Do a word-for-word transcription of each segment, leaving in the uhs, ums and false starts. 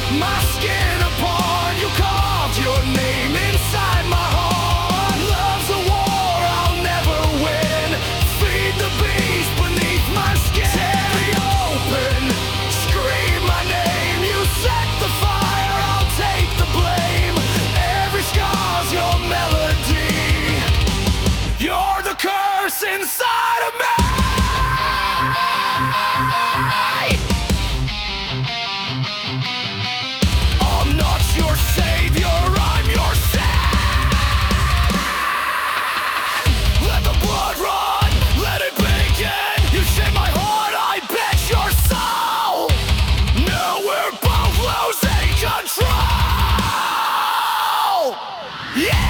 my skin apart. You carved your name inside my heart. Love's a war I'll never win. Feed the beast beneath my skin. Tear me open, scream my name. You set the fire, I'll take the blame. Every scar's your melody. You're the curse inside of me. I'm not your savior, I'm your sin. Let the blood run, let it begin. You shape my heart, I bet your soul. Now we're both losing control. Yeah!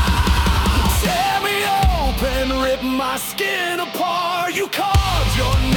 My skin apart, you carved your name.